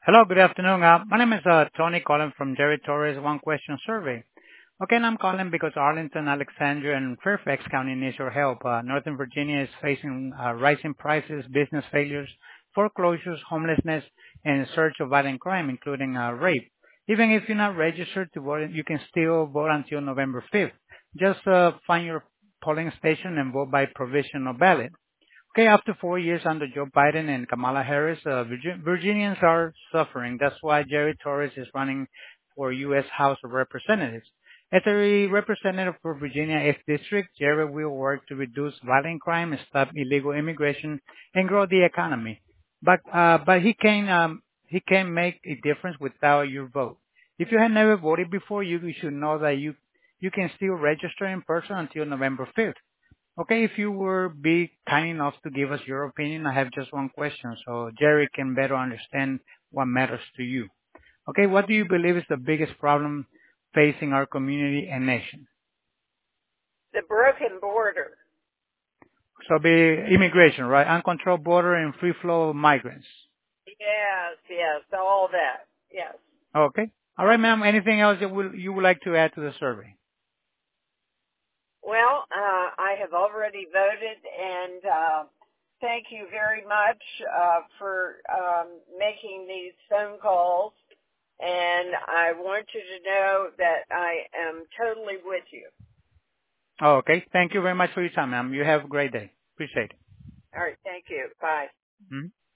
Hello, good afternoon. My name is Tony calling from Jerry Torres One Question Survey. Okay, and I'm calling because Arlington, Alexandria, and Fairfax County needs your help. Northern Virginia is facing rising prices, business failures, foreclosures, homelessness, and a surge of violent crime, including rape. Even if you're not registered to vote, you can still vote until November 5th. Just find your polling station and vote by provisional ballot. Okay, after 4 years under Joe Biden and Kamala Harris, Virginians are suffering. That's why Jerry Torres is running for U.S. House of Representatives. As a representative for Virginia 8th District, Jerry will work to reduce violent crime, stop illegal immigration, and grow the economy. But he can make a difference without your vote. If you have never voted before, you should know that you can still register in person until November 5th. Okay, if you were be kind enough to give us your opinion, I have just one question so Jerry can better understand what matters to you. Okay, what do you believe is the biggest problem facing our community and nation? The broken border. So be immigration, right? Uncontrolled border and free flow of migrants. Yes, all that. Yes. Okay. All right, ma'am. Anything else that you would like to add to the survey? Well, I have already voted, and thank you very much for making these phone calls. And I want you to know that I am totally with you. Oh, okay. Thank you very much for your time, ma'am. You have a great day. Appreciate it. All right, thank you. Bye. Mhm.